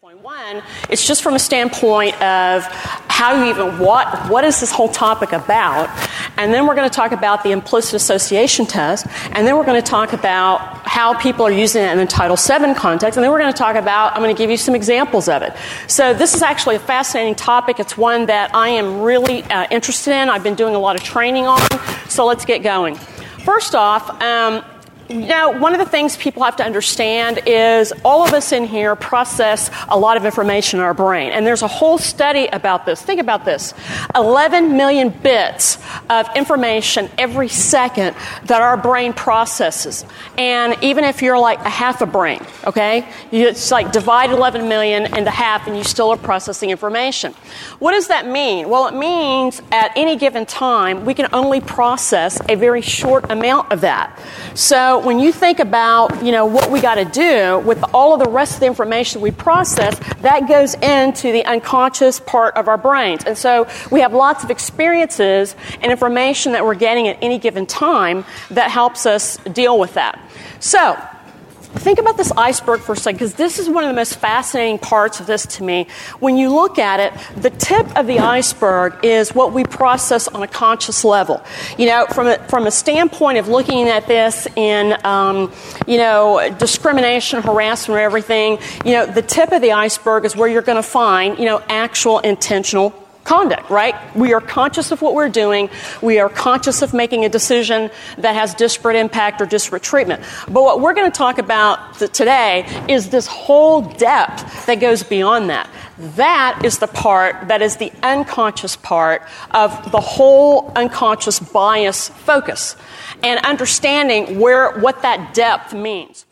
One, it's just from a standpoint of how you even, what is this whole topic about? And then we're going to talk about the implicit association test, and then we're going to talk about how people are using it in the Title VII context, and then we're going to talk about, I'm going to give you some examples of it. So this is actually a fascinating topic. It's one that I am really interested in. I've been doing a lot of training on, so let's get going. First off, one of the things people have to understand is all of us in here process a lot of information in our brain. And there's a whole study about this. Think about this. 11 million bits of information every second that our brain processes. And even if you're like a half a brain, okay? It's like divide 11 million into half and you still are processing information. What does that mean? Well, it means at any given time, we can only process a very short amount of that. So when you think about, what we got to do with all of the rest of the information we process, that goes into the unconscious part of our brains. And so we have lots of experiences and information that we're getting at any given time that helps us deal with that. So think about this iceberg for a second, because this is one of the most fascinating parts of this to me. When you look at it, the tip of the iceberg is what we process on a conscious level. From a standpoint of looking at this in, discrimination, harassment, or everything, the tip of the iceberg is where you're going to find, actual intentional conduct, right? We are conscious of what we're doing. We are conscious of making a decision that has disparate impact or disparate treatment. But what we're going to talk about today is this whole depth that goes beyond that. That is the part that is the unconscious part of the whole unconscious bias focus and understanding what that depth means.